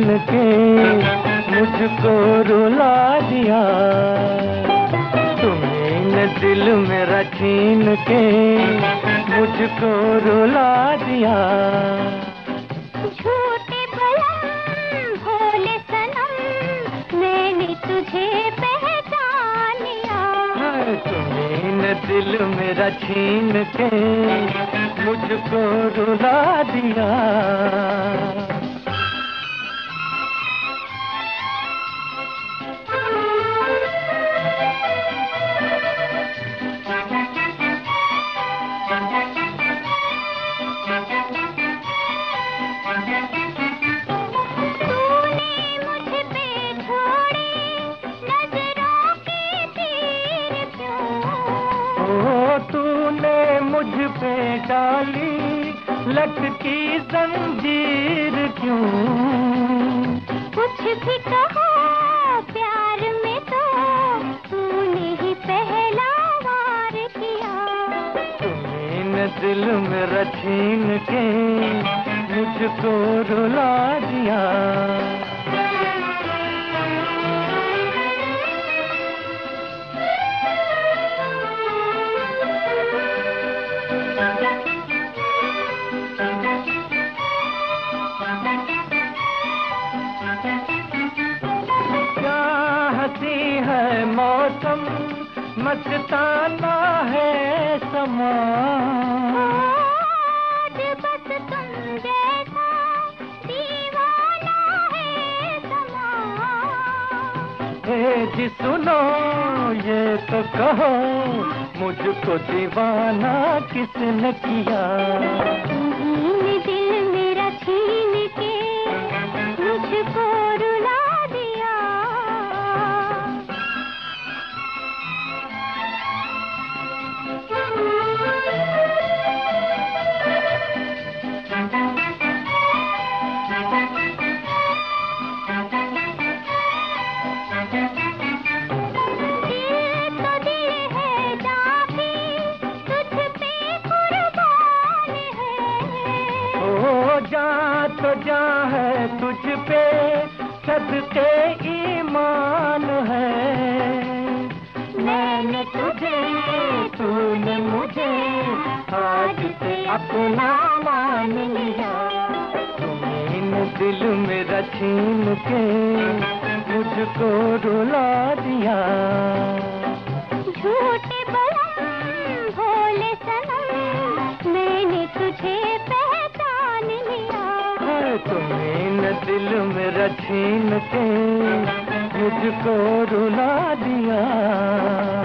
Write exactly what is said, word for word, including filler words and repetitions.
छीन के मुझको रुला दिया। तुमने दिल मेरा छीन के मुझको रुला दिया। झूठे बलम भोले सनम मैंने तुझे पहचान लिया। तुमने दिल मेरा छीन के मुझको रुला दिया। मुझ पे डाली लटकी जंजीर क्यों? कुछ भी कहो प्यार में तो तूने ही पहला वार किया। तुमने दिल मेरा छीन के मुझको रुला दिया। है मौसम मस्ताना है समा। आज बस तुम जैसा दीवाना है समा। हे जी सुनो ये तो कहो मुझको दीवाना किसने किया? तुमने दिल मेरा छीन के मुझको रुला दिया। जा तो जा है तुझ पे सदके ईमान है। मैंने तुझे तूने मुझे आज से अपना मान लिया। तुमने दिल मेरा छीन के मुझको रुला दिया। झूठे बलम भोले सनम मैंने तुझे पहचान लिया। तुमने दिल मेरा छीन के मुझको रुला दिया।